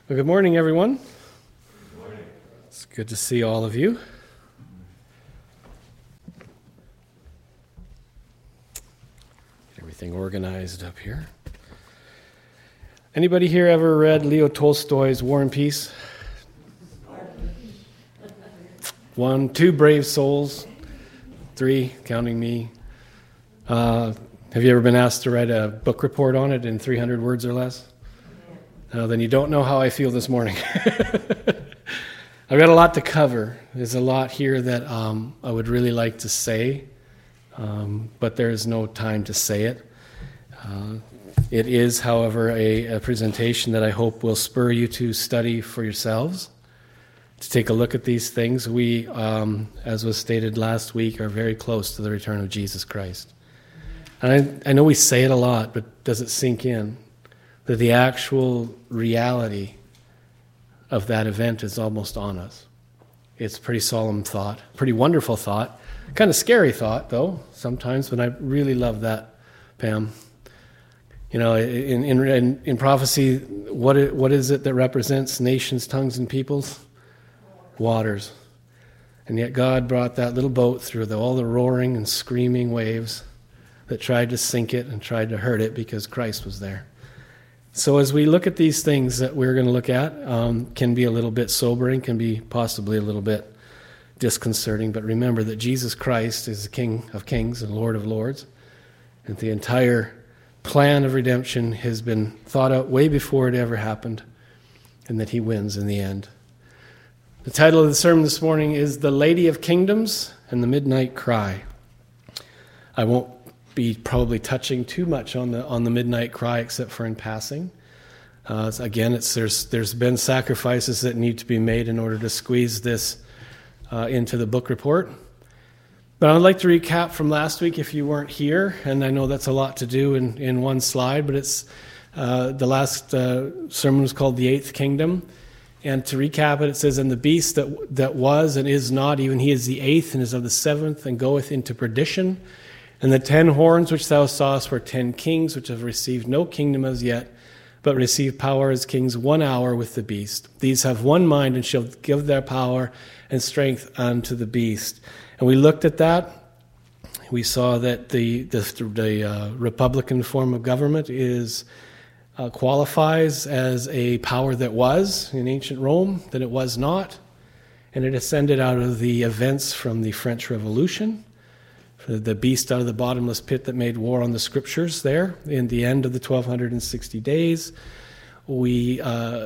Well, good morning, everyone. Good morning. It's good to see all of you. Get everything organized up here. Anybody here ever read Leo Tolstoy's War and Peace? 1, 2 brave souls, 3, counting me. Have you ever been asked to write a book report on it in 300 words or less? Then you don't know how I feel this morning. I've got a lot to cover. There's a lot here that I would really like to say, but there is no time to say it. It is, however, a presentation that I hope will spur you to study for yourselves, to take a look at these things. We, as was stated last week, are very close to the return of Jesus Christ. And I know we say it a lot, but does it sink in? That the actual reality of that event is almost on us. It's a pretty solemn thought, pretty wonderful thought, kind of scary thought, though, sometimes, but I really love that, Pam. You know, in prophecy, what is it that represents nations, tongues, and peoples? Waters. And yet God brought that little boat through all the roaring and screaming waves that tried to sink it and tried to hurt it because Christ was there. So as we look at these things that we're going to look at, can be a little bit sobering, can be possibly a little bit disconcerting, but remember that Jesus Christ is the King of Kings and Lord of Lords, and the entire plan of redemption has been thought out way before it ever happened, and that he wins in the end. The title of the sermon this morning is The Lady of Kingdoms and the Midnight Cry. I won't be probably touching too much on the midnight cry, except for in passing. Again, there's been sacrifices that need to be made in order to squeeze this into the book report. But I'd like to recap from last week if you weren't here, and I know that's a lot to do in one slide, but it's the last sermon was called The Eighth Kingdom. And to recap it, it says, "And the beast that was and is not, even he is the eighth and is of the seventh, and goeth into perdition. And the 10 horns which thou sawest were 10 kings, which have received no kingdom as yet, but receive power as kings 1 hour with the beast. These have one mind, and shall give their power and strength unto the beast." And we looked at that. We saw that the Republican form of government qualifies as a power that was in ancient Rome, that it was not. And it ascended out of the events from the French Revolution, the beast out of the bottomless pit that made war on the scriptures there in the end of the 1260 days. There's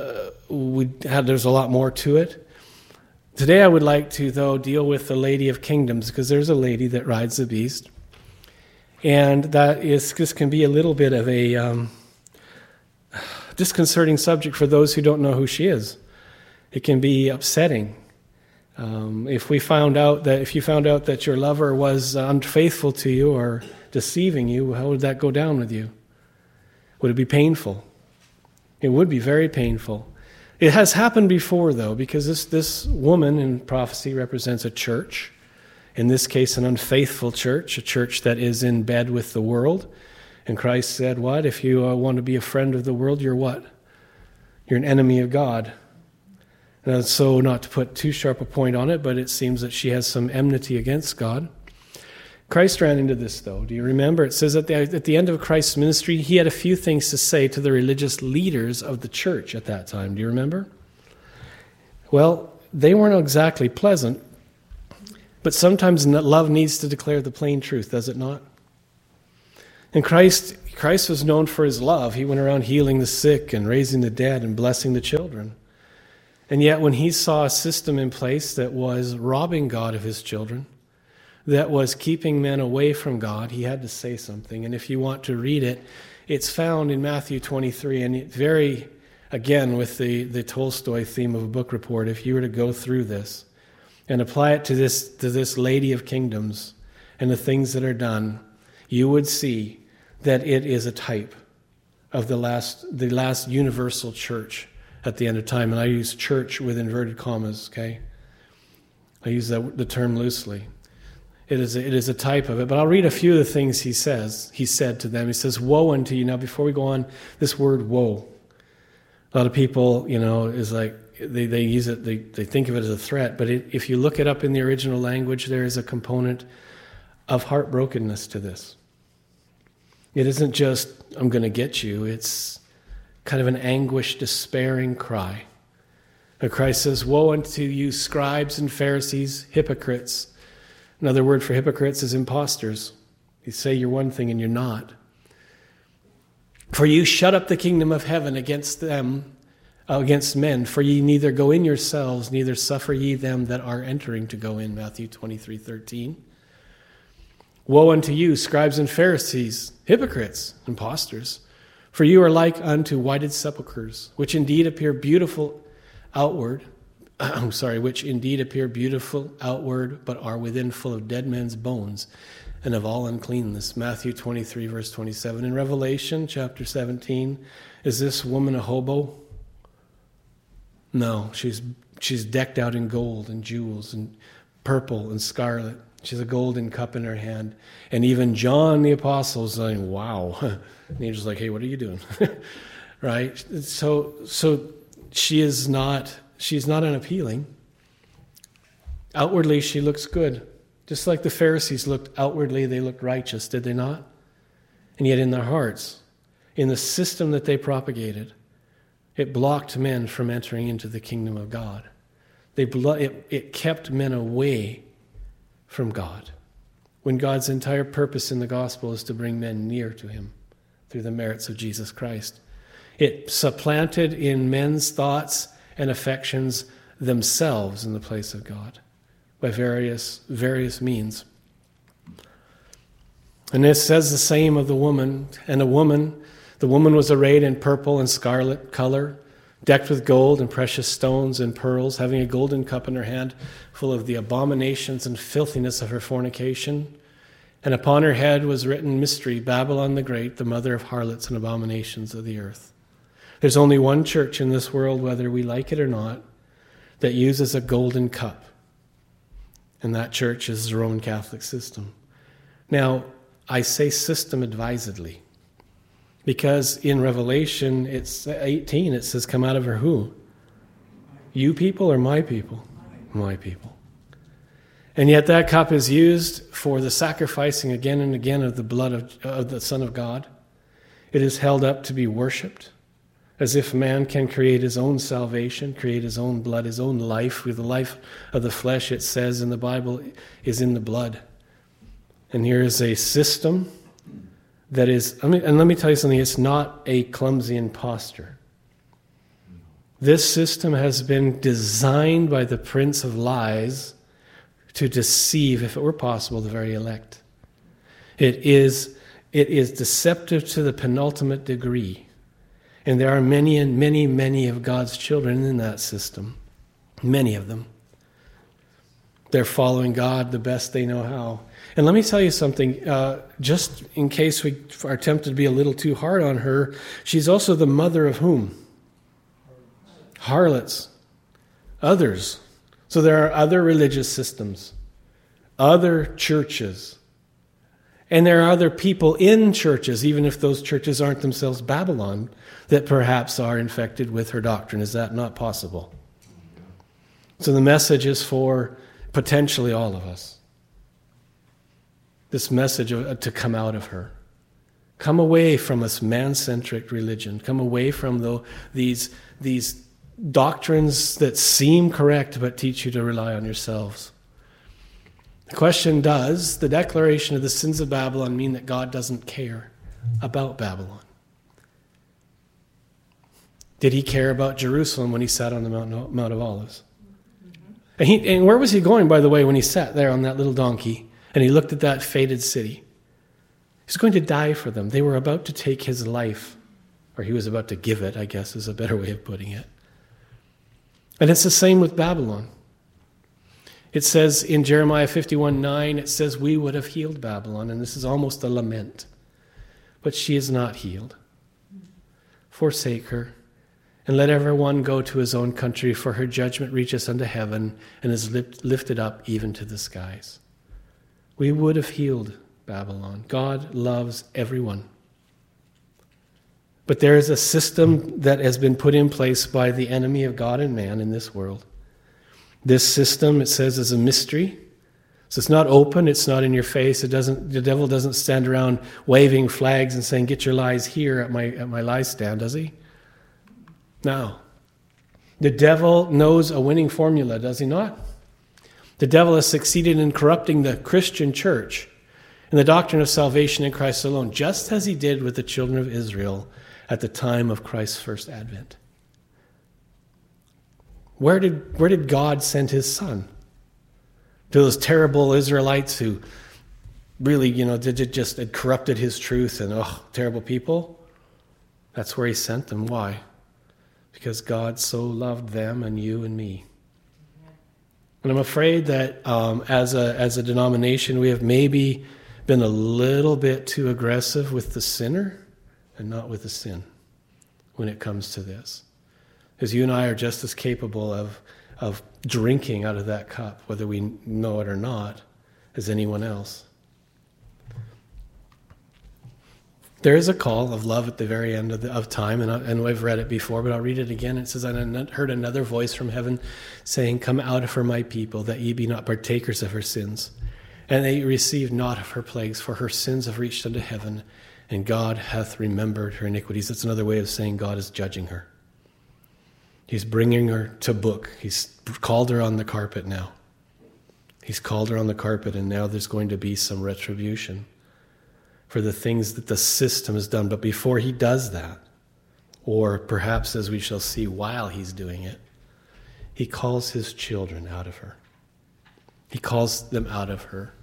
a lot more to it. Today I would like to, though, deal with the Lady of Kingdoms, because there's a lady that rides the beast. And this can be a little bit of a disconcerting subject for those who don't know who she is. It can be upsetting. If you found out that your lover was unfaithful to you or deceiving you, how would that go down with you? Would it be painful? It would be very painful. It has happened before, though, because this woman in prophecy represents a church. In this case, an unfaithful church, a church that is in bed with the world. And Christ said, what? If you want to be a friend of the world, you're what? You're an enemy of God. And so, not to put too sharp a point on it, but it seems that she has some enmity against God. Christ ran into this, though. Do you remember? It says at the end of Christ's ministry, he had a few things to say to the religious leaders of the church at that time. Do you remember? Well, they weren't exactly pleasant, but sometimes love needs to declare the plain truth, does it not? And Christ was known for his love. He went around healing the sick and raising the dead and blessing the children. And yet when he saw a system in place that was robbing God of his children, that was keeping men away from God, he had to say something. And if you want to read it, it's found in Matthew 23. And it very, again, with the Tolstoy theme of a book report, if you were to go through this and apply it to this Lady of Kingdoms and the things that are done, you would see that it is a type of the last universal church at the end of time. And I use church with inverted commas, okay? I use the term loosely. It is a type of it. But I'll read a few of the things he said to them. He says, "Woe unto you." Now, before we go on, this word woe. A lot of people, is like, they use it, they think of it as a threat, but if you look it up in the original language, there is a component of heartbrokenness to this. It isn't just, I'm going to get you, it's kind of an anguished, despairing cry. And Christ says, woe unto you, scribes and Pharisees, hypocrites. Another word for hypocrites is imposters. You say you're one thing and you're not. For you shut up the kingdom of heaven against men, for ye neither go in yourselves, neither suffer ye them that are entering to go in, Matthew 23:13. Woe unto you, scribes and Pharisees, hypocrites, impostors, for you are like unto whited sepulchres, which indeed appear beautiful outward, but are within full of dead men's bones and of all uncleanness. Matthew 23, verse 27. In Revelation chapter 17, is this woman a hobo? No, she's decked out in gold and jewels and purple and scarlet. She has a golden cup in her hand. And even John the Apostle is saying, wow. And the angel's like, hey, what are you doing? Right? So she's not unappealing. Outwardly, she looks good. Just like the Pharisees looked outwardly, they looked righteous, did they not? And yet in their hearts, in the system that they propagated, it blocked men from entering into the kingdom of God. It kept men away from God, when God's entire purpose in the gospel is to bring men near to him through the merits of Jesus Christ. It supplanted in men's thoughts and affections themselves in the place of God by various means. And it says the same of the woman. And the woman was arrayed in purple and scarlet color, decked with gold and precious stones and pearls, having a golden cup in her hand, full of the abominations and filthiness of her fornication. And upon her head was written, Mystery, Babylon the Great, the mother of harlots and abominations of the earth. There's only one church in this world, whether we like it or not, that uses a golden cup. And that church is the Roman Catholic system. Now, I say system advisedly, because in Revelation, it's 18, it says, come out of her who? You people or my people? My people. And yet that cup is used for the sacrificing again and again of the blood of the Son of God. It is held up to be worshipped, as if man can create his own salvation, create his own blood, his own life. With the life of the flesh, it says in the Bible, is in the blood. And here is a system that is, and let me tell you something, it's not a clumsy impostor. This system has been designed by the prince of lies to deceive, if it were possible, the very elect. It is deceptive to the penultimate degree. And there are many and many, many of God's children in that system. Many of them. They're following God the best they know how. And let me tell you something, just in case we are tempted to be a little too hard on her, she's also the mother of whom? Harlots. Others. So there are other religious systems, other churches, and there are other people in churches, even if those churches aren't themselves Babylon, that perhaps are infected with her doctrine. Is that not possible? So the message is for potentially all of us. This message to come out of her. Come away from this man-centric religion. Come away from these doctrines that seem correct but teach you to rely on yourselves. The question, does the declaration of the sins of Babylon mean that God doesn't care about Babylon? Did he care about Jerusalem when he sat on the Mount of Olives? And where was he going, by the way, when he sat there on that little donkey and he looked at that fated city? He's going to die for them. They were about to take his life, or he was about to give it, I guess is a better way of putting it. And it's the same with Babylon. It says in Jeremiah 51:9, it says, we would have healed Babylon, and this is almost a lament. But she is not healed. Forsake her, and let everyone go to his own country, for her judgment reaches unto heaven, and is lifted up even to the skies. We would have healed Babylon. God loves everyone. But there is a system that has been put in place by the enemy of God and man in this world. This system, it says, is a mystery. So it's not open, it's not in your face. The devil doesn't stand around waving flags and saying, "Get your lies here at my lie stand," does he? No. The devil knows a winning formula, does he not? The devil has succeeded in corrupting the Christian church and the doctrine of salvation in Christ alone, just as he did with the children of Israel at the time of Christ's first advent. Where did God send his son? To those terrible Israelites who really, just had corrupted his truth and, terrible people? That's where he sent them. Why? Because God so loved them and you and me. And I'm afraid that as a denomination, we have maybe been a little bit too aggressive with the sinner and not with the sin when it comes to this. Because you and I are just as capable of drinking out of that cup, whether we know it or not, as anyone else. There is a call of love at the very end of time, and I've read it before, but I'll read it again. It says, "And I heard another voice from heaven saying, 'Come out of her, my people, that ye be not partakers of her sins. And they receive not of her plagues, for her sins have reached unto heaven, and God hath remembered her iniquities.'" That's another way of saying God is judging her. He's bringing her to book. He's called her on the carpet now. He's called her on the carpet, and now there's going to be some retribution for the things that the system has done. But before he does that, or perhaps as we shall see while he's doing it, he calls his children out of her. He calls them out of her.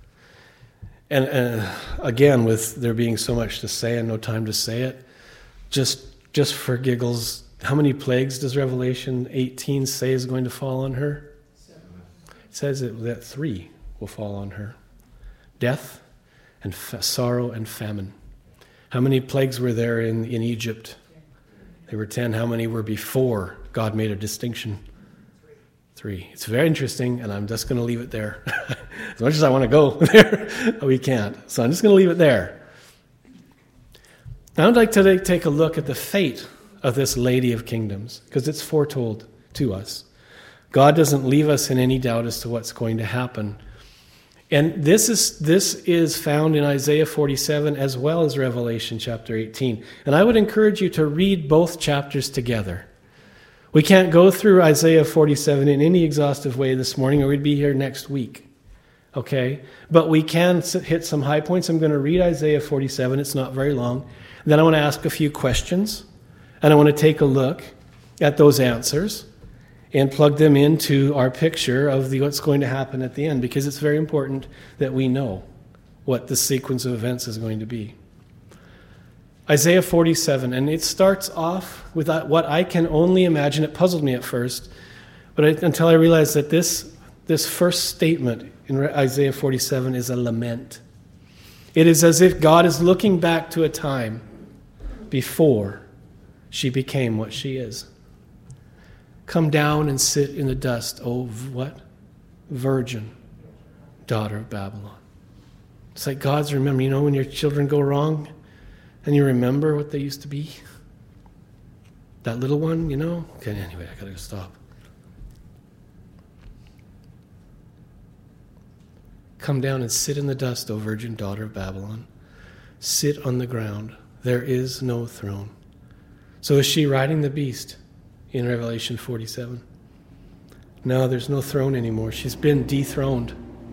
And again, with there being so much to say and no time to say it, just for giggles, how many plagues does Revelation 18 say is going to fall on her? 7. It says that 3 will fall on her. Death and sorrow and famine. How many plagues were there in Egypt? There were 10. How many were before God made a distinction? 3. It's very interesting, and I'm just going to leave it there. As much as I want to go there, we can't. So I'm just going to leave it there. Now I'd like to take a look at the fate of this Lady of Kingdoms, because it's foretold to us. God doesn't leave us in any doubt as to what's going to happen. And this is found in Isaiah 47 as well as Revelation chapter 18. And I would encourage you to read both chapters together. We can't go through Isaiah 47 in any exhaustive way this morning, or we'd be here next week. Okay? But we can hit some high points. I'm going to read Isaiah 47. It's not very long. Then I want to ask a few questions. And I want to take a look at those answers and plug them into our picture of what's going to happen at the end, because it's very important that we know what the sequence of events is going to be. Isaiah 47, and it starts off with what I can only imagine. It puzzled me at first, but until I realized that this first statement in Isaiah 47 is a lament. It is as if God is looking back to a time before she became what she is. "Come down and sit in the dust, O what? Virgin, daughter of Babylon." It's like God's remembering, when your children go wrong and you remember what they used to be? That little one, Okay, anyway, I gotta stop. "Come down and sit in the dust, O virgin daughter of Babylon. Sit on the ground. There is no throne." So is she riding the beast in Revelation 47? No, there's no throne anymore. She's been dethroned.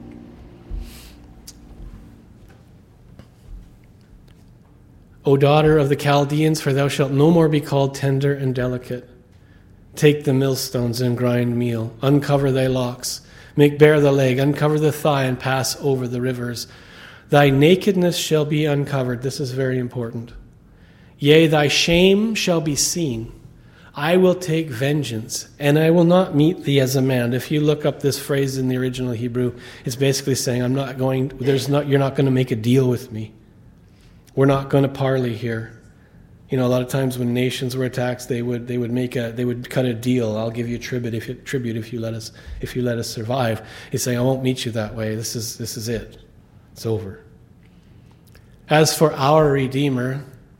"O daughter of the Chaldeans, for thou shalt no more be called tender and delicate. Take the millstones and grind meal. Uncover thy locks. Make bare the leg. Uncover the thigh and pass over the rivers. Thy nakedness shall be uncovered." This is very important. "Yea, thy shame shall be seen. I will take vengeance, and I will not meet thee as a man." If you look up this phrase in the original Hebrew, it's basically saying, you're not going to make a deal with me. We're not going to parley here. A lot of times when nations were attacked, they would cut a deal. "I'll give you tribute if you let us survive." He's saying, "I won't meet you that way. This is it. It's over." As for our Redeemer,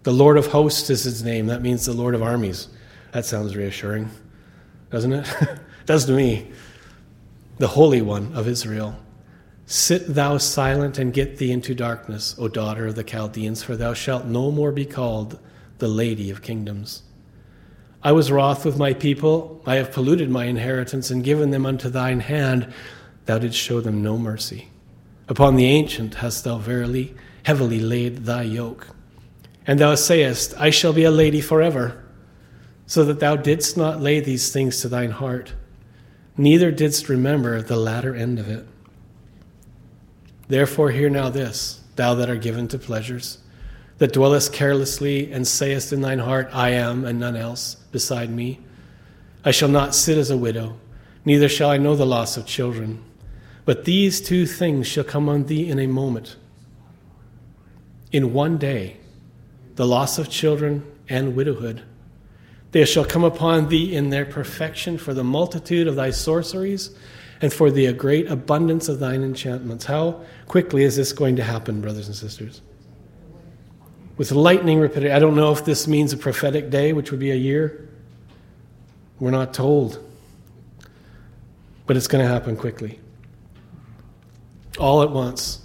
The Lord of hosts is his name. That means the Lord of armies. That sounds reassuring, doesn't it? Does to me. The Holy One of Israel. Sit thou silent and get thee into darkness, O daughter of the Chaldeans, for thou shalt no more be called the Lady of Kingdoms. I was wroth with my people. I have polluted my inheritance and given them unto thine hand. Thou didst show them no mercy. Upon the ancient hast thou verily heavily laid thy yoke. And thou sayest, I shall be a lady forever, so that thou didst not lay these things to thine heart, neither didst remember the latter end of it. Therefore hear now this, thou that art given to pleasures, that dwellest carelessly and sayest in thine heart, I am, and none else beside me. I shall not sit as a widow, neither shall I know the loss of children. But these two things shall come on thee in a moment, in one day, the loss of children and widowhood. They shall come upon thee in their perfection for the multitude of thy sorceries and for the great abundance of thine enchantments. How quickly is this going to happen, brothers and sisters? With lightning rapidity. I don't know if this means a prophetic day, which would be a year. We're not told. But it's going to happen quickly. All at once.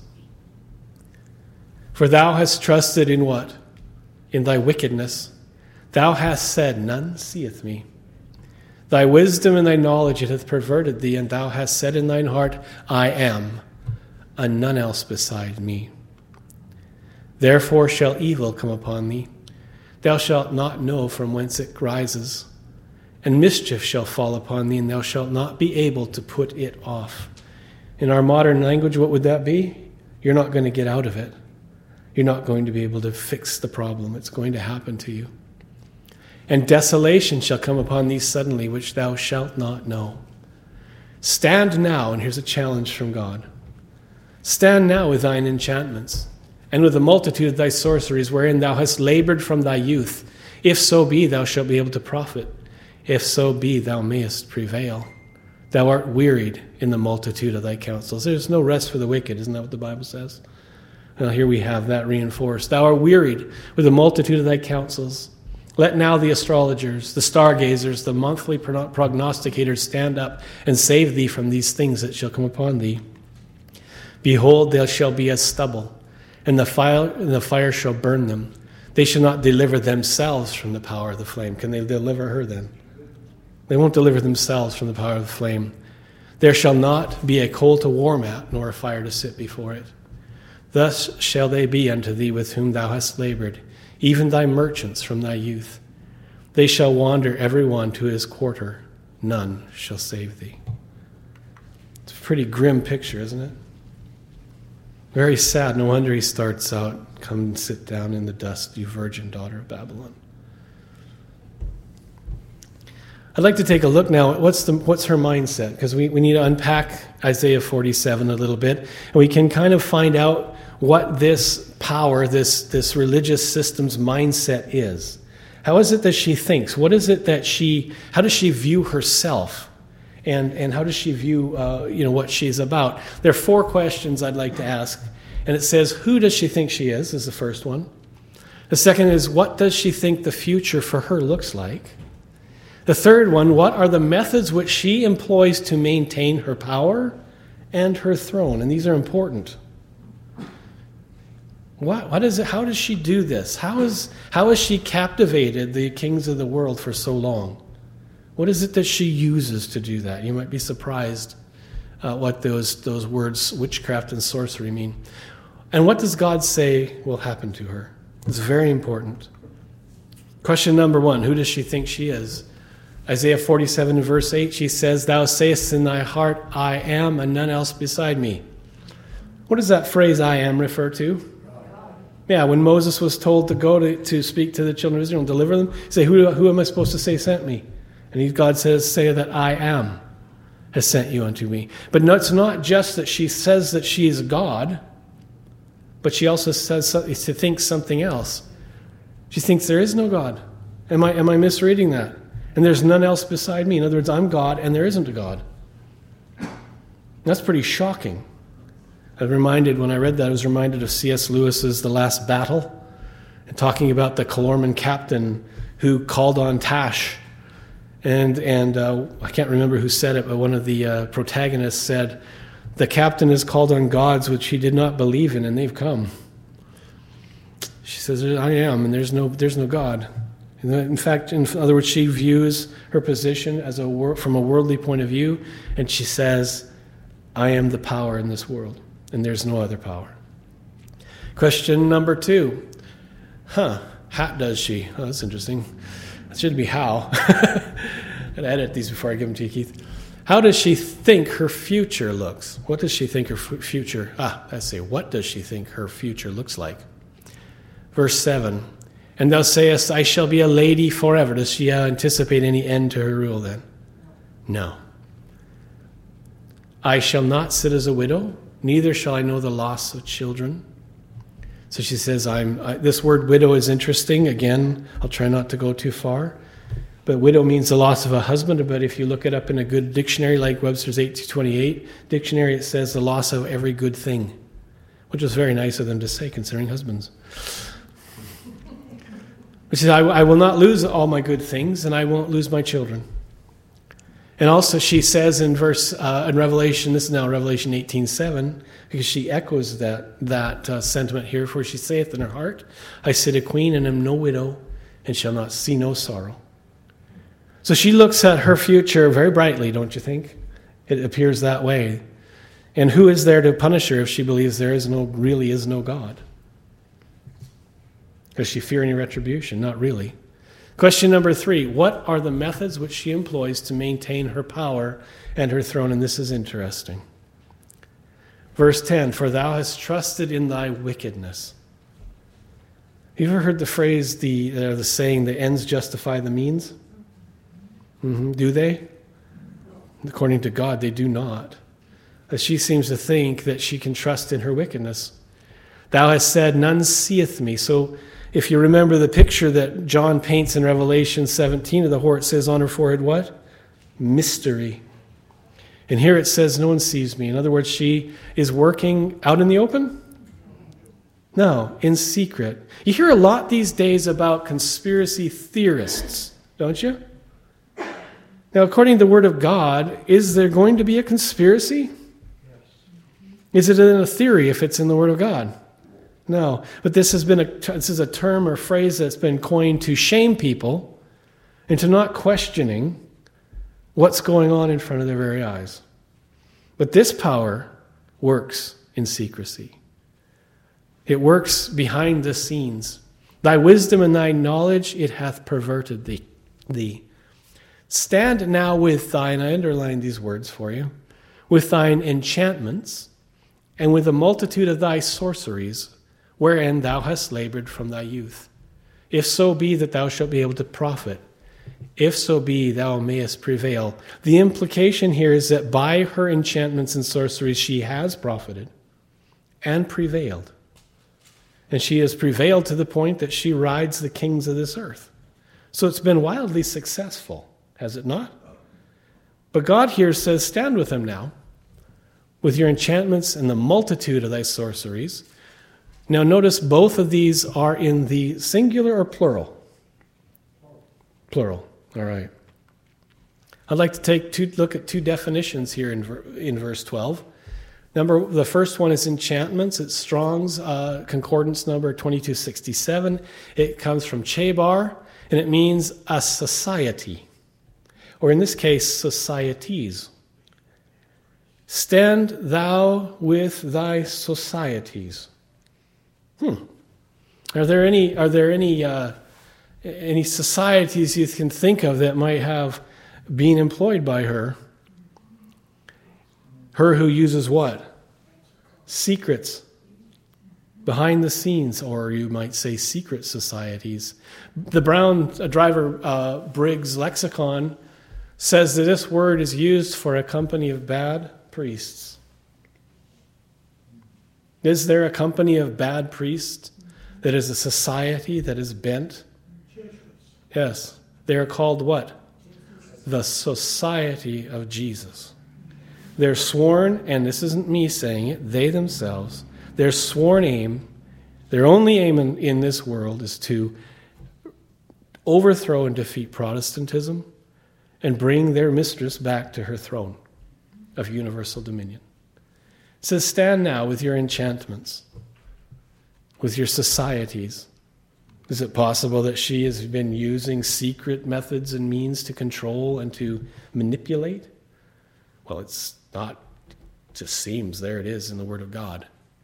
For thou hast trusted in what? In thy wickedness. Thou hast said, none seeth me. Thy wisdom and thy knowledge it hath perverted thee, and thou hast said in thine heart, I am, and none else beside me. Therefore shall evil come upon thee. Thou shalt not know from whence it rises. And mischief shall fall upon thee, and thou shalt not be able to put it off. In our modern language, what would that be? You're not going to get out of it. You're not going to be able to fix the problem. It's going to happen to you. And desolation shall come upon thee suddenly, which thou shalt not know. Stand now, and here's a challenge from God. Stand now with thine enchantments, and with the multitude of thy sorceries, wherein thou hast labored from thy youth. If so be, thou shalt be able to profit. If so be, thou mayest prevail. Thou art wearied in the multitude of thy counsels. There's no rest for the wicked, isn't that what the Bible says? Well, here we have that reinforced. Thou art wearied with the multitude of thy counsels. Let now the astrologers, the stargazers, the monthly prognosticators stand up and save thee from these things that shall come upon thee. Behold, they shall be as stubble, and the fire shall burn them. They shall not deliver themselves from the power of the flame. Can they deliver her then? They won't deliver themselves from the power of the flame. There shall not be a coal to warm at, nor a fire to sit before it. Thus shall they be unto thee with whom thou hast labored, even thy merchants from thy youth. They shall wander every one to his quarter. None shall save thee. It's a pretty grim picture, isn't it? Very sad. No wonder he starts out, come and sit down in the dust, you virgin daughter of Babylon. I'd like to take a look now at what's her mindset, because we need to unpack Isaiah 47 a little bit, and we can kind of find out what this power, this religious system's mindset is. How is it that she thinks? What is it that how does she view herself? And how does she view what she's about? There are 4 questions I'd like to ask. And it says, who does she think she is the first one. The second is, what does she think the future for her looks like? The third one, what are the methods which she employs to maintain her power and her throne? And these are important. What is it? How does she do this? How has she captivated the kings of the world for so long? What is it that she uses to do that? You might be surprised what those words, witchcraft and sorcery, mean. And what does God say will happen to her? It's very important. Question number 1, who does she think she is? Isaiah 47 and verse 8, she says, Thou sayest in thy heart, I am, and none else beside me. What does that phrase, I am, refer to? Yeah, when Moses was told to go to speak to the children of Israel and deliver them, say, who am I supposed to say sent me? And God says, say that I am has sent you unto me. But no, it's not just that she says that she is God, but she also says to think something else. She thinks there is no God. Am I misreading that? And there's none else beside me. In other words, I'm God and there isn't a God. That's pretty shocking. When I read that, I was reminded of C.S. Lewis's The Last Battle. and talking about the Calorman captain who called on Tash. And I can't remember who said it, but one of the protagonists said, the captain has called on gods which he did not believe in, and they've come. She says, I am, and there's no God. In fact, in other words, she views her position as from a worldly point of view, and she says, I am the power in this world, and there's no other power. Question number 2. How does she? Oh, that's interesting. It should be how. I'd edit these before I give them to you, Keith. How does she think her future looks? What does she think her future... what does she think her future looks like? Verse 7. And thou sayest, I shall be a lady forever. Does she anticipate any end to her rule then? No. I shall not sit as a widow, neither shall I know the loss of children. So she says, this word widow is interesting. Again, I'll try not to go too far. But widow means the loss of a husband. But if you look it up in a good dictionary like Webster's 828 dictionary, it says the loss of every good thing, which is very nice of them to say, considering husbands. Which is, I will not lose all my good things, and I won't lose my children. And also she says in Revelation, this is now Revelation 18:7, because she echoes that sentiment here, for she saith in her heart, I sit a queen and am no widow, and shall not see no sorrow. So she looks at her future very brightly, don't you think? It appears that way. And who is there to punish her if she believes there really is no God? Does she fear any retribution? Not really. Question number 3. What are the methods which she employs to maintain her power and her throne? And this is interesting. Verse 10, for thou hast trusted in thy wickedness. Have you ever heard the phrase, the saying, the ends justify the means? Do they? According to God, they do not. She seems to think that she can trust in her wickedness. Thou hast said, none seeth me. So if you remember the picture that John paints in Revelation 17 of the whore, it says on her forehead what? Mystery. And here it says, no one sees me. In other words, she is working out in the open? No, in secret. You hear a lot these days about conspiracy theorists, don't you? Now, according to the Word of God, is there going to be a conspiracy? Is it in a theory if it's in the Word of God? No. But this is a term or phrase that's been coined to shame people into not questioning what's going on in front of their very eyes. But this power works in secrecy. It works behind the scenes. Thy wisdom and thy knowledge, it hath perverted thee. Stand now with thine, I underlined these words for you, with thine enchantments, and with a multitude of thy sorceries, wherein thou hast labored from thy youth. If so be that thou shalt be able to profit, if so be thou mayest prevail. The implication here is that by her enchantments and sorceries she has profited and prevailed. And she has prevailed to the point that she rides the kings of this earth. So it's been wildly successful. Has it not? But God here says, stand with him now, with your enchantments and the multitude of thy sorceries. Now notice both of these are in the singular or plural? Plural. All right. I'd like to look at 2 definitions here in verse 12. The first one is enchantments. It's Strong's concordance number 2267. It comes from Chebar, and it means a society. Or in this case, societies. Stand thou with thy societies. Are there any societies you can think of that might have been employed by her? Her who uses what? Secrets. Behind the scenes, or you might say secret societies. The Brown Driver Briggs lexicon says that this word is used for a company of bad priests. Is there a company of bad priests that is a society that is bent? Yes. They are called what? The Society of Jesus. They're sworn, and this isn't me saying it, they themselves, their sworn aim Their only aim in this world is to overthrow and defeat Protestantism and bring their mistress back to her throne of universal dominion. It says, stand now with your enchantments, with your societies. Is it possible that she has been using secret methods and means to control and to manipulate? Well, it's not. It just seems there it is in the Word of God.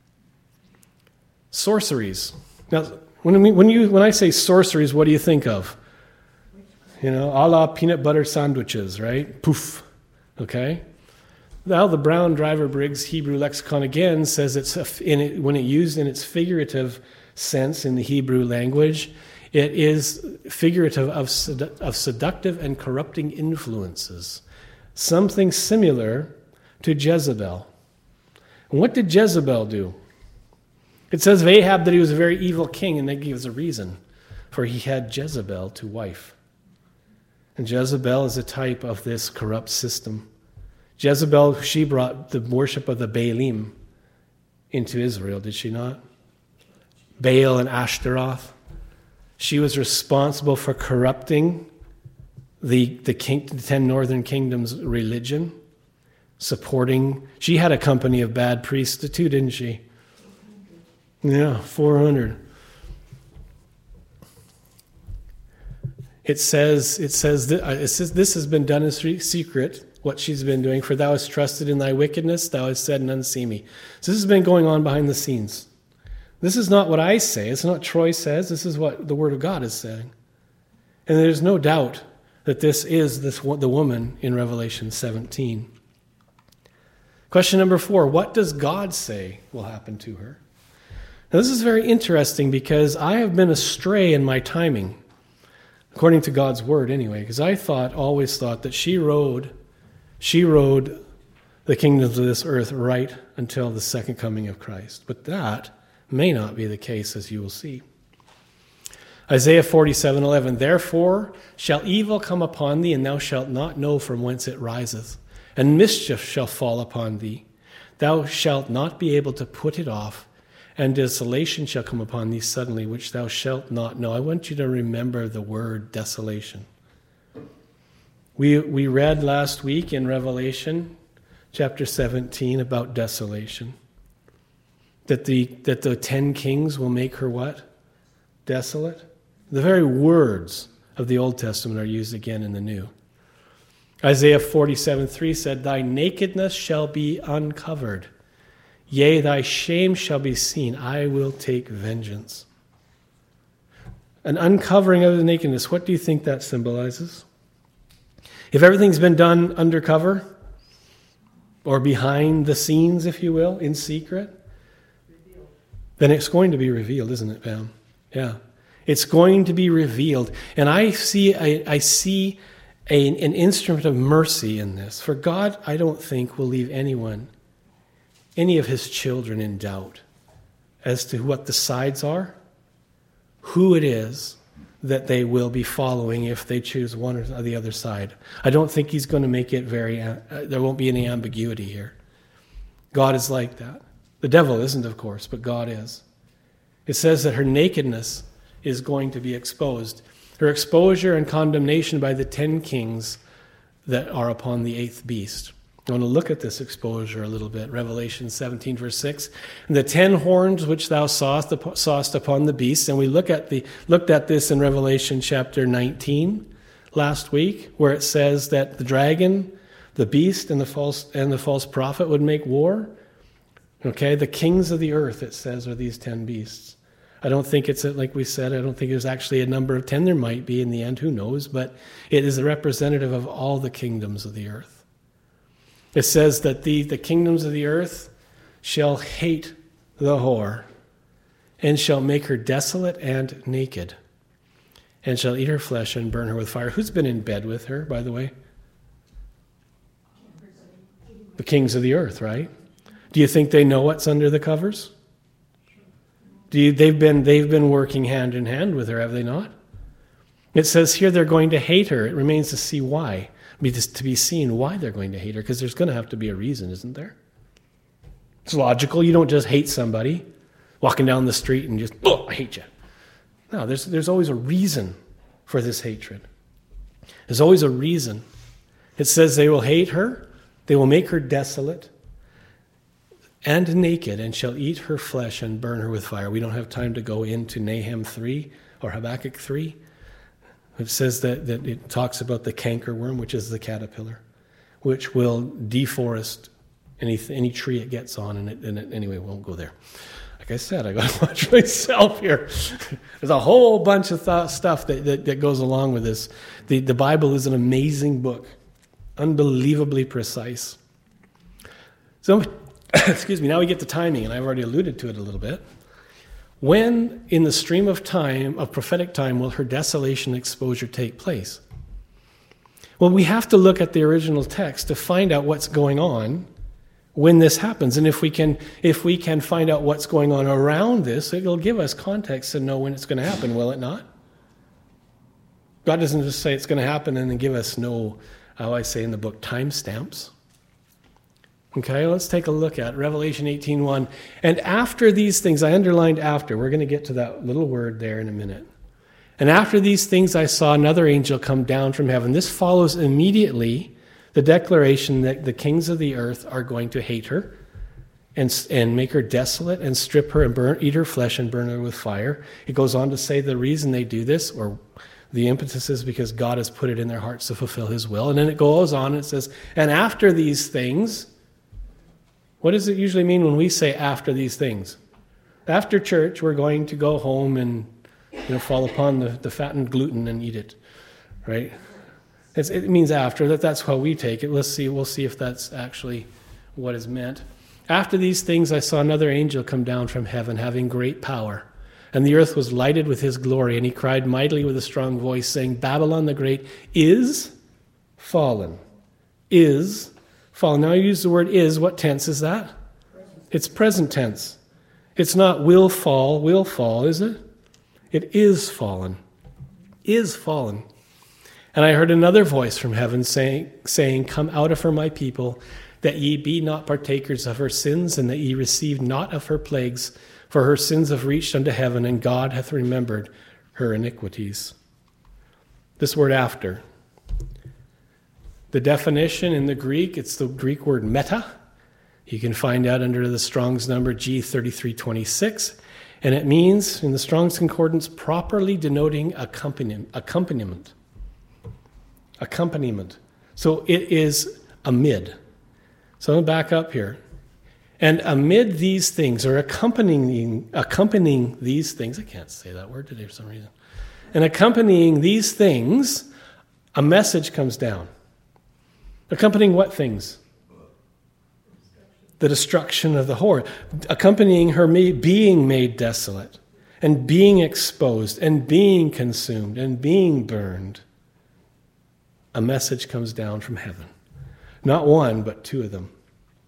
Sorceries. Now, when I say sorceries, what do you think of? A la peanut butter sandwiches, right? Poof. Okay? Now, the Brown Driver Briggs Hebrew Lexicon again says when it used in its figurative sense in the Hebrew language, it is figurative of seductive and corrupting influences. Something similar to Jezebel. And what did Jezebel do? It says of Ahab that he was a very evil king, and that gives a reason. For he had Jezebel to wife. And Jezebel is a type of this corrupt system. Jezebel, she brought the worship of the Baalim into Israel, did she not? Baal and Ashtaroth. She was responsible for corrupting the 10 northern kingdoms' religion, supporting. She had a company of bad priests too, didn't she? Yeah, 400. It says this has been done in secret, what she's been doing, for thou hast trusted in thy wickedness, thou hast said, none see me. So this has been going on behind the scenes. This is not what I say. It's not what Troy says. This is what the Word of God is saying. And there's no doubt that this is the woman in Revelation 17. Question number 4, what does God say will happen to her? Now this is very interesting because I have been astray in my timing, according to God's Word anyway, because I always thought that she rode the kingdoms of this earth right until the second coming of Christ. But that may not be the case, as you will see. Isaiah 47:11, therefore shall evil come upon thee, and thou shalt not know from whence it riseth, and mischief shall fall upon thee. Thou shalt not be able to put it off, and desolation shall come upon thee suddenly, which thou shalt not know. I want you to remember the word desolation. We read last week in Revelation chapter 17 about desolation. That the 10 kings will make her what? Desolate. The very words of the Old Testament are used again in the New. Isaiah 47:3 said, thy nakedness shall be uncovered. Yea, thy shame shall be seen. I will take vengeance. An uncovering of the nakedness. What do you think that symbolizes? If everything's been done undercover, or behind the scenes, if you will, in secret, then it's going to be revealed, isn't it, Pam? Yeah. It's going to be revealed. And I see an instrument of mercy in this. For God, I don't think, will leave any of his children in doubt as to what the sides are, who it is that they will be following if they choose one or the other side. I don't think he's going to make it there won't be any ambiguity here. God is like that. The devil isn't, of course, but God is. It says that her nakedness is going to be exposed. Her exposure and condemnation by the 10 kings that are upon the 8th beast. I want to look at this exposure a little bit. Revelation 17, verse 6. And the 10 horns which thou sawest upon the beast. And we looked at this in Revelation chapter 19 last week, where it says that the dragon, the beast, and the false prophet would make war. Okay, the kings of the earth, it says, are these 10 beasts. I don't think it's, like we said, I don't think there's actually a number of 10. There might be in the end, who knows, but it is a representative of all the kingdoms of the earth. It says that the kingdoms of the earth shall hate the whore, and shall make her desolate and naked, and shall eat her flesh and burn her with fire. Who's been in bed with her, by the way? The kings of the earth, right? Do you think they know what's under the covers? They've been working hand in hand with her, have they not? It says here they're going to hate her. It remains to see why. To be seen why they're going to hate her, because there's going to have to be a reason, isn't there? It's logical. You don't just hate somebody. walking down the street and just, oh, I hate you. No, there's always a reason for this hatred. There's always a reason. It says they will hate her, they will make her desolate and naked, and shall eat her flesh and burn her with fire. We don't have time to go into Nahum 3 or Habakkuk 3. It says that it talks about the cankerworm, which is the caterpillar, which will deforest any tree it gets on. Anyway, we won't go there. Like I said, I got to watch myself here. There's a whole bunch of stuff that goes along with this. The Bible is an amazing book, unbelievably precise. So, excuse me, now we get to timing, and I've already alluded to it a little bit. When in the stream of time, of prophetic time, will her desolation exposure take place? Well, we have to look at the original text to find out what's going on when this happens. And if we can find out what's going on around this, it'll give us context to know when it's going to happen, will it not? God doesn't just say it's going to happen and then give us no, how I say in the book, timestamps. Okay, let's take a look at Revelation 18:1. And after these things, I underlined after. We're going to get to that little word there in a minute. And after these things, I saw another angel come down from heaven. This follows immediately the declaration that the kings of the earth are going to hate her and make her desolate and strip her and eat her flesh and burn her with fire. It goes on to say the reason they do this, or the impetus, is because God has put it in their hearts to fulfill his will. And then it goes on and it says, and after these things, what does it usually mean when we say after these things? After church, we're going to go home and fall upon the fattened gluten and eat it, right? It means after. That's how we take it. We'll see if that's actually what is meant. After these things, I saw another angel come down from heaven, having great power. And the earth was lighted with his glory. And he cried mightily with a strong voice, saying, Babylon the Great is fallen. Is fallen. Now I use the word is. What tense is that? It's present tense. It's not will fall, is it? It is fallen. Is fallen. And I heard another voice from heaven saying, Come out of her, my people, that ye be not partakers of her sins, and that ye receive not of her plagues, for her sins have reached unto heaven, and God hath remembered her iniquities. This word after. The definition in the Greek, it's the Greek word meta. You can find out under the Strong's number G3326. And it means, in the Strong's Concordance, properly denoting accompaniment. Accompaniment. So it is amid. So I'm going to back up here. And amid these things, or accompanying these things, I can't say that word today for some reason. And accompanying these things, a message comes down. Accompanying what things? The destruction of the whore. Accompanying her being made desolate, and being exposed, and being consumed, and being burned. A message comes down from heaven. Not one, but two of them.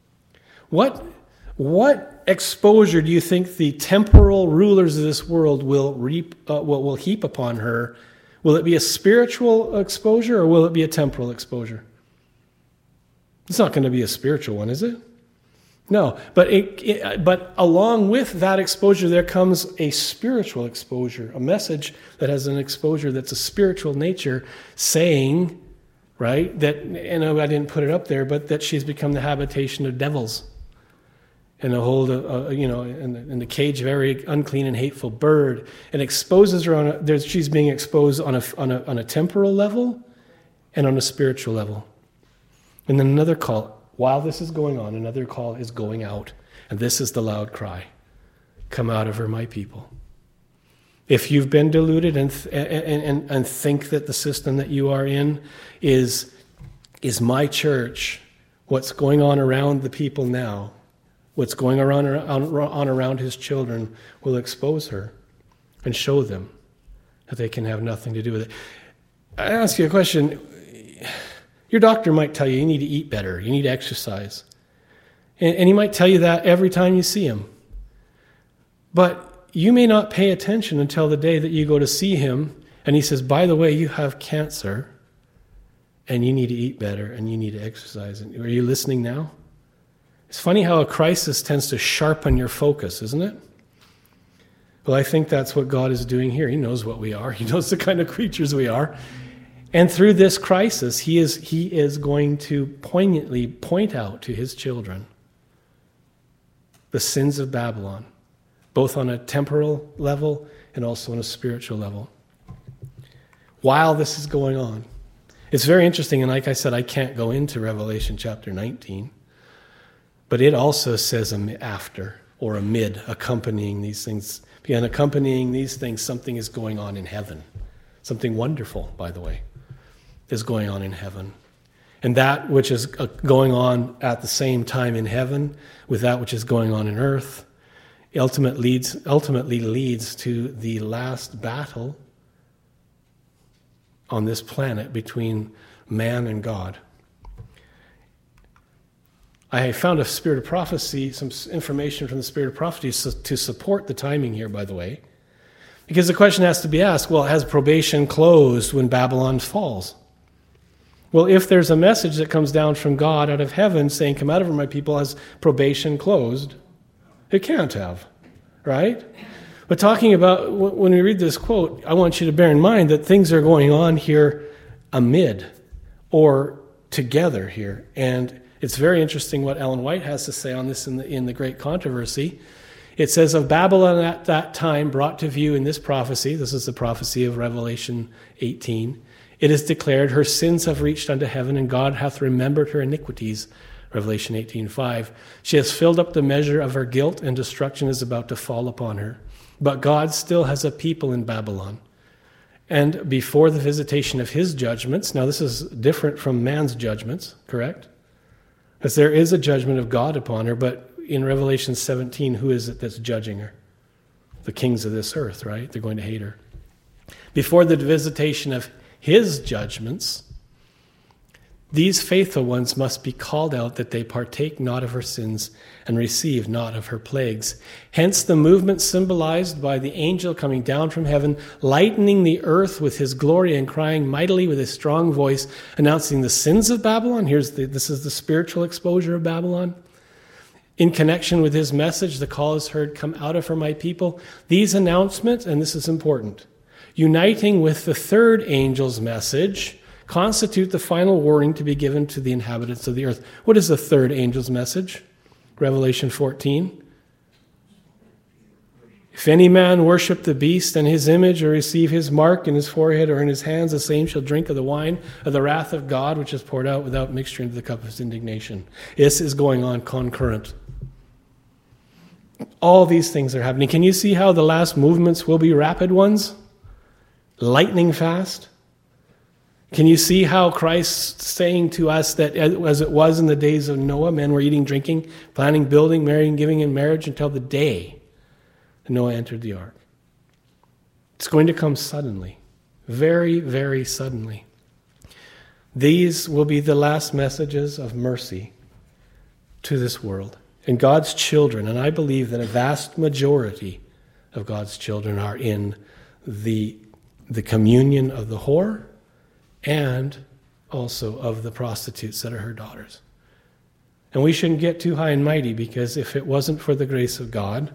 What exposure do you think the temporal rulers of this world will heap upon her? Will it be a spiritual exposure, or will it be a temporal exposure? It's not going to be a spiritual one, is it? No, but along with that exposure, there comes a spiritual exposure, a message that has an exposure that's a spiritual nature, saying, right, that, and I didn't put it up there, but that she's become the habitation of devils, and a hold of, in the cage of every unclean and hateful bird, and exposes her she's being exposed on a temporal level and on a spiritual level. And then another call. While this is going on, another call is going out. And this is the loud cry. Come out of her, my people. If you've been deluded and think that the system that you are in is my church, what's going on around the people now, what's going on around his children, will expose her and show them that they can have nothing to do with it. I ask you a question. Your doctor might tell you need to eat better, you need to exercise. And he might tell you that every time you see him. But you may not pay attention until the day that you go to see him, and he says, by the way, you have cancer, and you need to eat better, and you need to exercise. Are you listening now? It's funny how a crisis tends to sharpen your focus, isn't it? Well, I think that's what God is doing here. He knows what we are. He knows the kind of creatures we are. And through this crisis, he is going to poignantly point out to his children the sins of Babylon, both on a temporal level and also on a spiritual level. While this is going on, it's very interesting, and like I said, I can't go into Revelation chapter 19, but it also says after or amid, accompanying these things. And accompanying these things, something is going on in heaven. Something wonderful, by the way, is going on in heaven. And that which is going on at the same time in heaven with that which is going on in earth ultimately leads to the last battle on this planet between man and God. I found a spirit of prophecy, some information from the spirit of prophecy to support the timing here, by the way. Because the question has to be asked, well, has probation closed when Babylon falls? Well, if there's a message that comes down from God out of heaven saying, come out of her, my people, has probation closed? It can't have, right? But talking about, when we read this quote, I want you to bear in mind that things are going on here amid or together here. And it's very interesting what Ellen White has to say on this in the Great Controversy. It says, of Babylon at that time brought to view in this prophecy, this is the prophecy of Revelation 18, it is declared, her sins have reached unto heaven, and God hath remembered her iniquities, Revelation 18:5. She has filled up the measure of her guilt, and destruction is about to fall upon her. But God still has a people in Babylon. And before the visitation of his judgments, now this is different from man's judgments, correct? Because there is a judgment of God upon her, but in Revelation 17, who is it that's judging her? The kings of this earth, right? They're going to hate her. Before the visitation of his judgments, these faithful ones must be called out that they partake not of her sins and receive not of her plagues. Hence the movement symbolized by the angel coming down from heaven, lightening the earth with his glory and crying mightily with a strong voice, announcing the sins of Babylon. This is the spiritual exposure of Babylon. In connection with his message, the call is heard, come out of her, my people. These announcements, and this is important, uniting with the third angel's message, constitute the final warning to be given to the inhabitants of the earth. What is the third angel's message? Revelation 14. If any man worship the beast and his image, or receive his mark in his forehead or in his hands, the same shall drink of the wine of the wrath of God, which is poured out without mixture into the cup of his indignation. This is going on concurrent. All these things are happening. Can you see how the last movements will be rapid ones? Lightning fast? Can you see how Christ's saying to us that as it was in the days of Noah, men were eating, drinking, planning, building, marrying, giving in marriage until the day Noah entered the ark? It's going to come suddenly, very, very suddenly. These will be the last messages of mercy to this world. And God's children, and I believe that a vast majority of God's children are in the communion of the whore and also of the prostitutes that are her daughters. And we shouldn't get too high and mighty, because if it wasn't for the grace of God,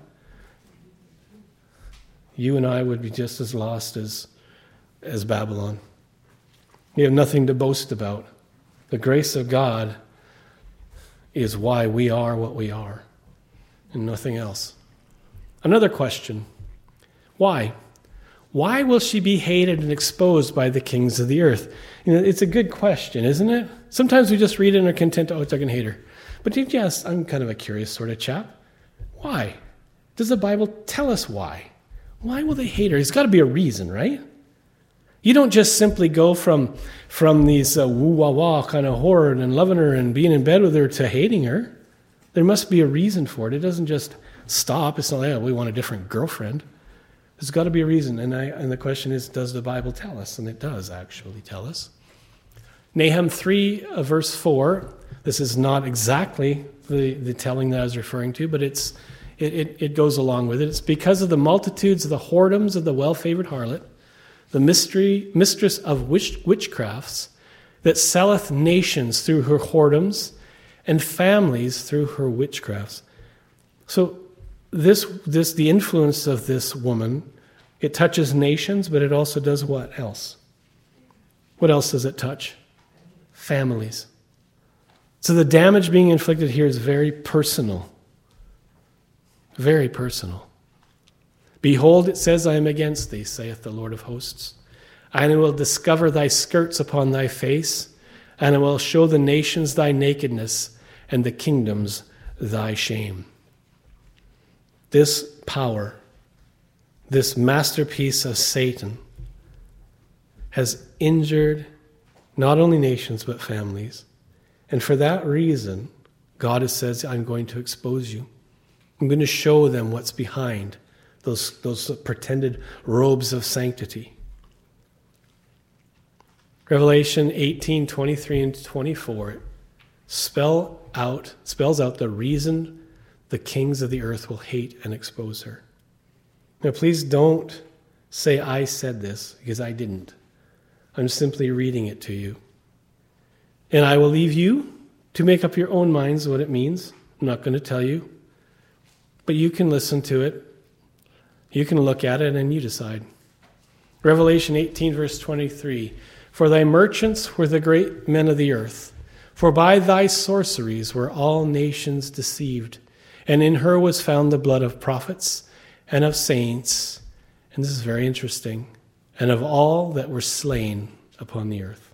you and I would be just as lost as Babylon. We have nothing to boast about. The grace of God is why we are what we are, and nothing else. Another question. Why? Why will she be hated and exposed by the kings of the earth? You know, it's a good question, isn't it? Sometimes we just read it and are content, oh, it's I can hate her. But yes, I'm kind of a curious sort of chap. Why? Does the Bible tell us why? Why will they hate her? There's got to be a reason, right? You don't just simply go from these woo-wah-wah kind of horror and loving her and being in bed with her to hating her. There must be a reason for it. It doesn't just stop. It's not like, oh, we want a different girlfriend. There's got to be a reason. And the question is, does the Bible tell us? And it does actually tell us. Nahum 3, verse 4. This is not exactly the telling that I was referring to, but it goes along with it. It's because of the multitudes of the whoredoms of the well-favored harlot, the mistress of witchcrafts, that selleth nations through her whoredoms, and families through her witchcrafts. So the influence of this woman, it touches nations, but it also does what else? What else does it touch? Families. So the damage being inflicted here is very personal. Very personal. Behold, it says, I am against thee, saith the Lord of hosts. And I will discover thy skirts upon thy face, and I will show the nations thy nakedness, and the kingdoms thy shame. This power, this masterpiece of Satan, has injured not only nations but families. And for that reason, God says, I'm going to expose you. I'm going to show them what's behind those pretended robes of sanctity. Revelation 18, 23 and 24 spells out the reason the kings of the earth will hate and expose her. Now please don't say I said this, because I didn't. I'm simply reading it to you. And I will leave you to make up your own minds what it means. I'm not going to tell you. But you can listen to it. You can look at it and you decide. Revelation 18, verse 23. For thy merchants were the great men of the earth. For by thy sorceries were all nations deceived. And in her was found the blood of prophets and of saints. And this is very interesting. And of all that were slain upon the earth.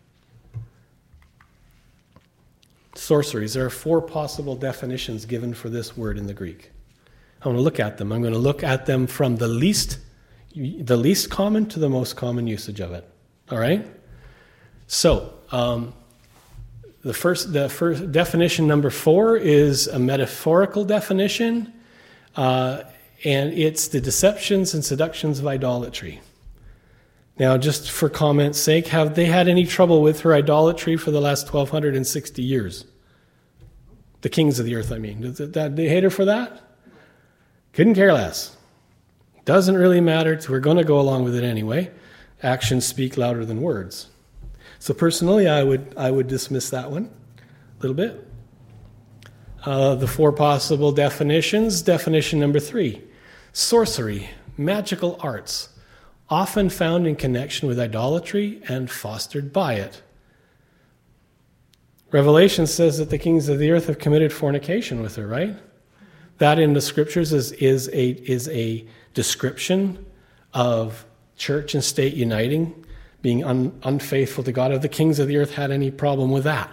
Sorceries. There are 4 possible definitions given for this word in the Greek. I want to look at them. I'm going to look at them from the least common to the most common usage of it. All right? So, the first definition, number 4, is a metaphorical definition, and it's the deceptions and seductions of idolatry. Now, just for comment's sake, have they had any trouble with her idolatry for the last 1,260 years? The kings of the earth, I mean. Did they hate her for that? Couldn't care less. Doesn't really matter. We're going to go along with it anyway. Actions speak louder than words. So personally, I would dismiss that one a little bit. The 4 possible definitions. Definition number 3. Sorcery, magical arts, often found in connection with idolatry and fostered by it. Revelation says that the kings of the earth have committed fornication with her, right? That in the scriptures is a description of church and state uniting, being unfaithful to God. Have the kings of the earth had any problem with that?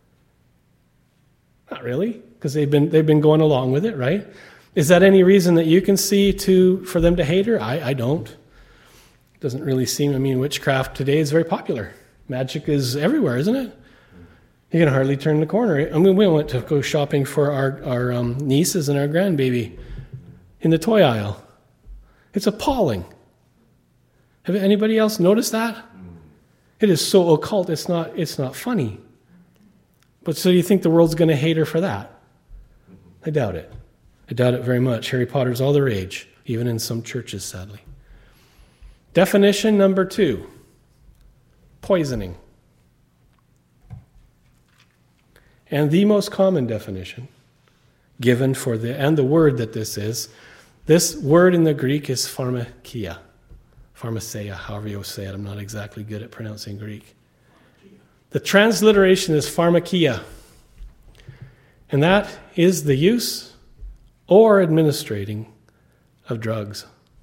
Not really, because they've been going along with it, right? Is that any reason that you can see for them to hate her? I don't. Doesn't really seem. I mean, witchcraft today is very popular. Magic is everywhere, isn't it? You can hardly turn the corner. I mean, we went to go shopping for our nieces and our grandbaby in the toy aisle. It's appalling. Have anybody else noticed that? It is so occult. It's not funny. But so you think the world's going to hate her for that? I doubt it. I doubt it very much. Harry Potter's all the rage, even in some churches, sadly. Definition number 2. Poisoning. And the most common definition given for the word that this word in the Greek is pharmakeia. Pharmakeia, however you say it. I'm not exactly good at pronouncing Greek. The transliteration is pharmakeia. And that is the use or administrating of drugs.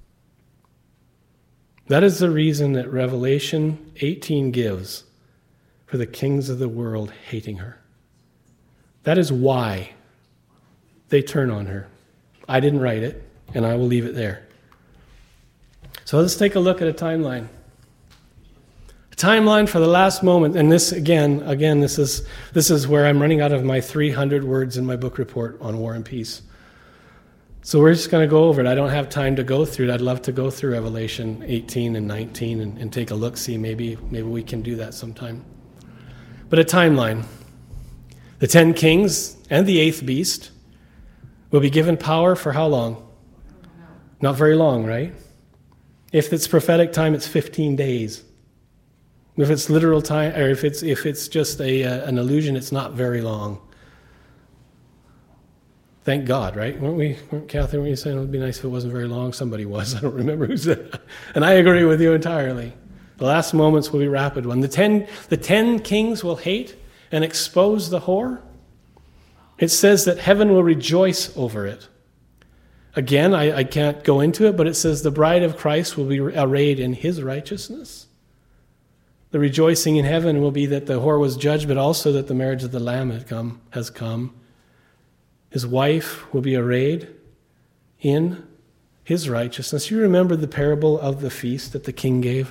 That is the reason that Revelation 18 gives for the kings of the world hating her. That is why they turn on her. I didn't write it, and I will leave it there. So let's take a look at a timeline. A timeline for the last moment, and this again, this is where I'm running out of my 300 words in my book report on War and Peace. So we're just going to go over it. I don't have time to go through it. I'd love to go through Revelation 18 and 19 and take a look, see maybe we can do that sometime. But a timeline. The 10 kings and the 8th beast will be given power for how long? Not very long, right? If it's prophetic time, it's 15 days. If it's literal time, or if it's just an illusion, it's not very long. Thank God, right? Catherine, weren't you saying it would be nice if it wasn't very long? Somebody was. I don't remember who said that. And I agree with you entirely. The last moments will be rapid one. The 10 kings will hate and expose the whore. It says that heaven will rejoice over it. Again, I can't go into it, but it says the bride of Christ will be arrayed in his righteousness. The rejoicing in heaven will be that the whore was judged, but also that the marriage of the Lamb has come. His wife will be arrayed in his righteousness. You remember the parable of the feast that the king gave?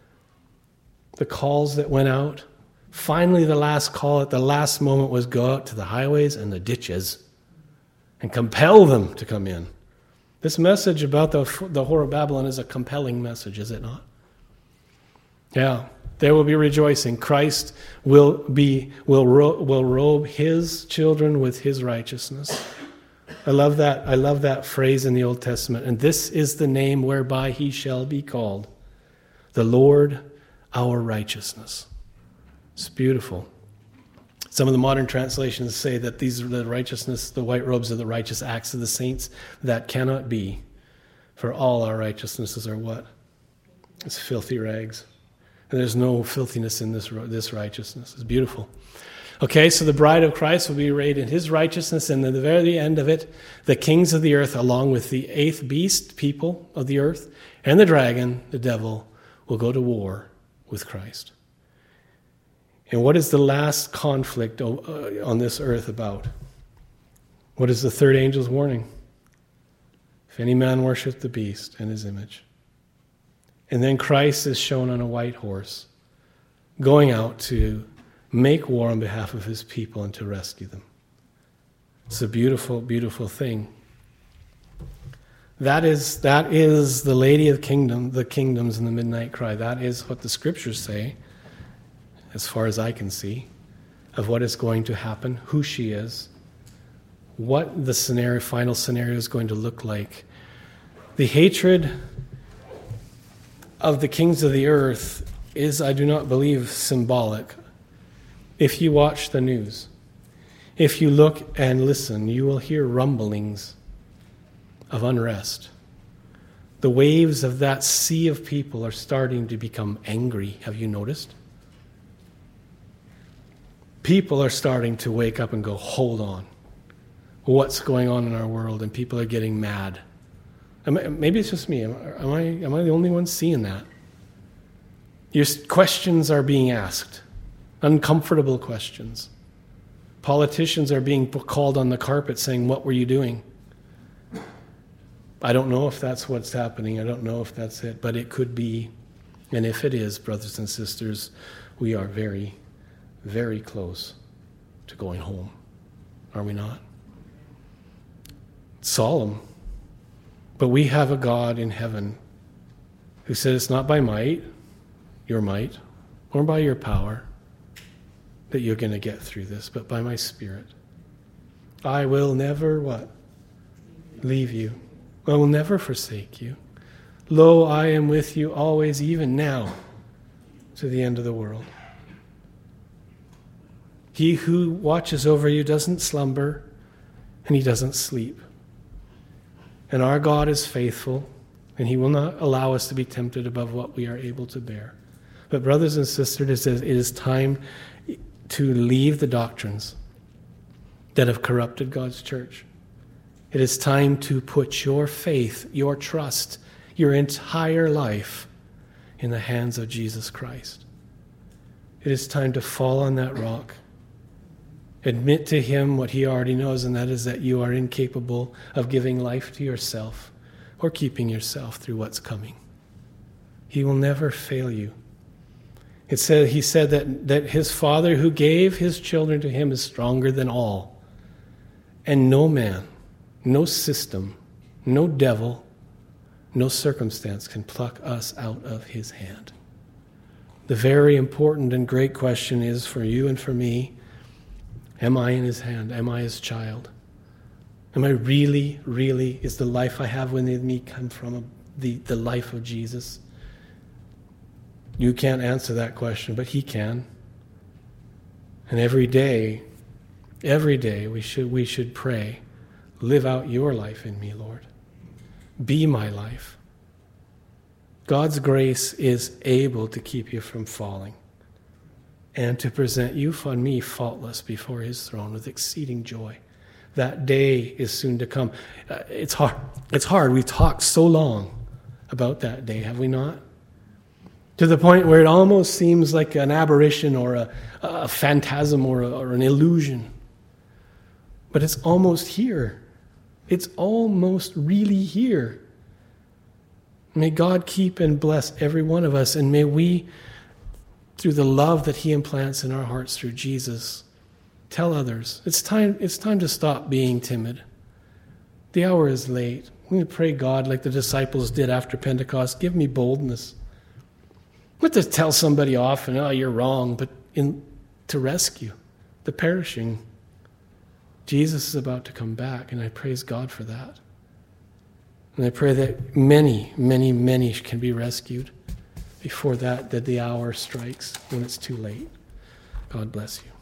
The calls that went out. Finally, the last call at the last moment was go out to the highways and the ditches and compel them to come in. This message about the whore of Babylon is a compelling message, is it not? Yeah, there will be rejoicing. Christ will robe his children with his righteousness. I love that. I love that phrase in the Old Testament. And this is the name whereby he shall be called, the Lord our righteousness. It's beautiful. Some of the modern translations say that these are the righteousness, the white robes are the righteous acts of the saints. That cannot be. For all our righteousnesses are what? It's filthy rags. And there's no filthiness in this righteousness. It's beautiful. Okay, so the bride of Christ will be arrayed in his righteousness, and at the very end of it, the kings of the earth, along with the eighth beast, people of the earth, and the dragon, the devil, will go to war with Christ. And what is the last conflict on this earth about? What is the third angel's warning? If any man worship the beast and his image. And then Christ is shown on a white horse, going out to make war on behalf of his people and to rescue them. It's a beautiful, beautiful thing. That is the Lady of the Kingdoms in the midnight cry. That is what the scriptures say, as far as I can see, of what is going to happen, who she is, what the final scenario is going to look like. The hatred of the kings of the earth is, I do not believe, symbolic. If you watch the news, if you look and listen, you will hear rumblings of unrest. The waves of that sea of people are starting to become angry. Have you noticed? People are starting to wake up and go, hold on. What's going on in our world? And people are getting mad. Maybe it's just me. Am I the only one seeing that? Your questions are being asked. Uncomfortable questions. Politicians are being called on the carpet saying, what were you doing? I don't know if that's what's happening. I don't know if that's it. But it could be. And if it is, brothers and sisters, we are very, very close to going home. Are we not? It's solemn. But we have a God in heaven who said it's not by might, your might, or by your power that you're going to get through this, but by my Spirit. I will never, what? Leave you. I will never forsake you. Lo, I am with you always, even now, to the end of the world. He who watches over you doesn't slumber, and he doesn't sleep. And our God is faithful, and he will not allow us to be tempted above what we are able to bear. But brothers and sisters, it is time to leave the doctrines that have corrupted God's church. It is time to put your faith, your trust, your entire life in the hands of Jesus Christ. It is time to fall on that rock. Admit to him what he already knows, and that is that you are incapable of giving life to yourself or keeping yourself through what's coming. He will never fail you. He said that his Father who gave his children to him is stronger than all. And no man, no system, no devil, no circumstance can pluck us out of his hand. The very important and great question is for you and for me, am I in his hand? Am I his child? Am I really, is the life I have within me come from the life of Jesus? You can't answer that question, but he can. And every day we should pray, Live out your life in me, Lord. Be my life. God's grace is able to keep you from falling and to present you and me faultless before his throne with exceeding joy. That day is soon to come. It's hard. It's hard. We've talked so long about that day, have we not? To the point where it almost seems like an aberration or a phantasm or an illusion. But it's almost here. It's almost really here. May God keep and bless every one of us, and may we, through the love that he implants in our hearts through Jesus, tell others. It's time to stop being timid. The hour is late. We need to pray God like the disciples did after Pentecost. Give me boldness. Not to tell somebody off and, oh, you're wrong, but to rescue the perishing. Jesus is about to come back, and I praise God for that. And I pray that many, many, many can be rescued before that the hour strikes when it's too late. God bless you.